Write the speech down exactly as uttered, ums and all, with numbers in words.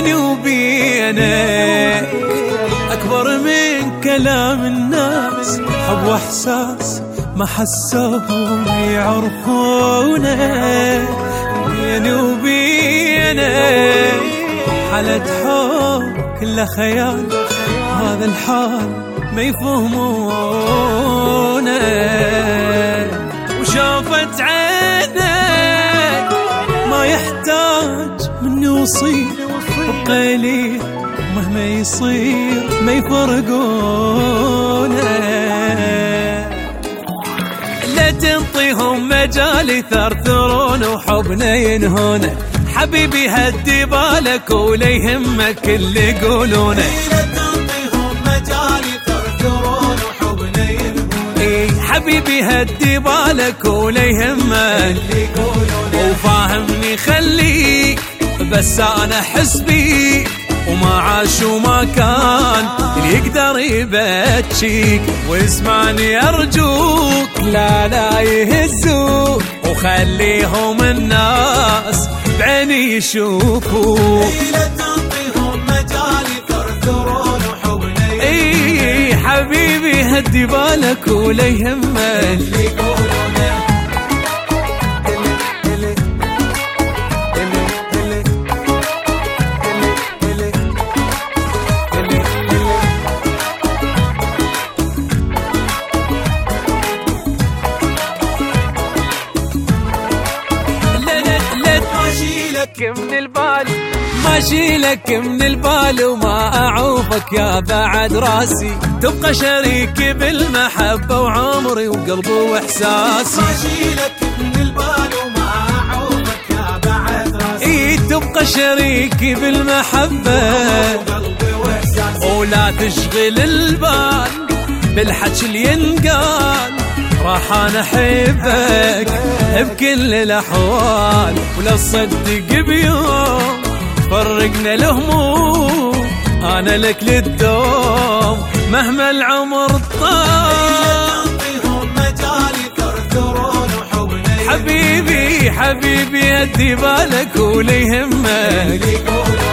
بيني وبينك أكبر من كلام الناس، حب وإحساس ما حسوهم يعرفونه. بيني وبينك حالة حب كله خيال، هذا الحال ما يفهمونه. وشافت عينك ما يحتاج مني وصير، وقليل مهما يصير ما يفرقونه. لا تنطيهم مجال يثرثرون وحبنا ينهونه، حبيبي هدي بالك ولا يهمك اللي يقولونه. لا تنطيهم مجال يثرثرون وحبنا ينهونه، إيه حبيبي هدي بالك ولا يهمك اللي يقولونه. وفاهمني خليك بس أنا أحس بيك، وما عاش وما كان اللي يقدر يبكيك. واسمعني أرجوك لا لا يهزوك، وخليهم الناس بعيني يشوفوك. لا تنطيهم مجال يثرثرون وحبنا ينهونه، اي حبيبي هدي بالك ولا يهمك اللي يقولونه. من البال ما شيلك من البال، وما أعوفك يا بعد راسي. تبقى شريكي بالمحبة وعمري وقلبي وإحساسي. ما شيلك من البال وما أعوفك يا بعد راسي. إيه تبقى شريكي بالمحبة وقلبي وإحساسي. ولا تشغل البال بالحكي اللي ينقال، راح أنا أحبك بكل الأحوال. ولا تصدق بيوم فرقنا الهموم، أنا لك للدوم مهما العمر طال. تنطيهم مجال يثرثرون وحبنا ينهونه، حبيبي حبيبي هدي بالك ولا يهمك اللي يقولونه.